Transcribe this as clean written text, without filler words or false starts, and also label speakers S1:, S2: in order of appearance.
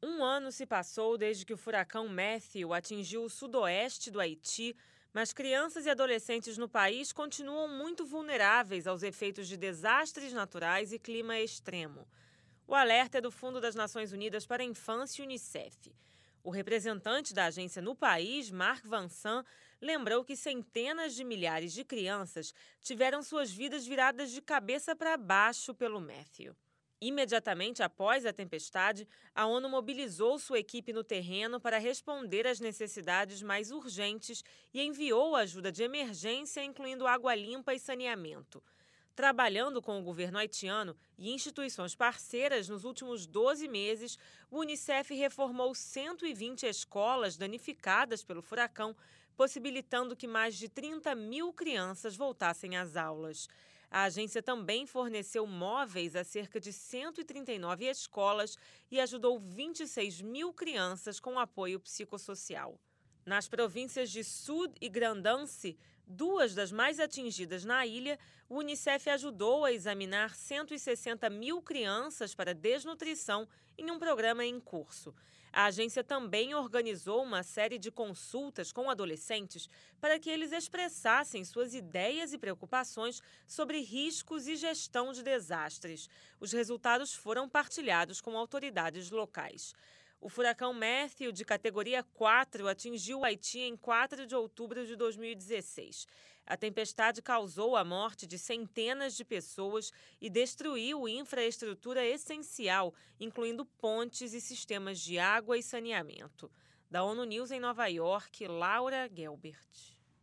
S1: Um ano se passou desde que o furacão Matthew atingiu o sudoeste do Haiti, mas crianças e adolescentes no país continuam muito vulneráveis aos efeitos de desastres naturais e clima extremo. O alerta é do Fundo das Nações Unidas para a Infância e Unicef. O representante da agência no país, Mark Vansan, lembrou que centenas de milhares de crianças tiveram suas vidas viradas de cabeça para baixo pelo Matthew. Imediatamente após a tempestade, a ONU mobilizou sua equipe no terreno para responder às necessidades mais urgentes e enviou ajuda de emergência, incluindo água limpa e saneamento. Trabalhando com o governo haitiano e instituições parceiras nos últimos 12 meses, o Unicef reformou 120 escolas danificadas pelo furacão, possibilitando que mais de 30 mil crianças voltassem às aulas. A agência também forneceu móveis a cerca de 139 escolas e ajudou 26 mil crianças com apoio psicossocial. Nas províncias de Sud e Grandance, duas das mais atingidas na ilha, o Unicef ajudou a examinar 160 mil crianças para desnutrição em um programa em curso. A agência também organizou uma série de consultas com adolescentes para que eles expressassem suas ideias e preocupações sobre riscos e gestão de desastres. Os resultados foram partilhados com autoridades locais. O furacão Matthew, de categoria 4, atingiu o Haiti em 4 de outubro de 2016. A tempestade causou a morte de centenas de pessoas e destruiu infraestrutura essencial, incluindo pontes e sistemas de água e saneamento. Da ONU News em Nova York, Laura Gelbert.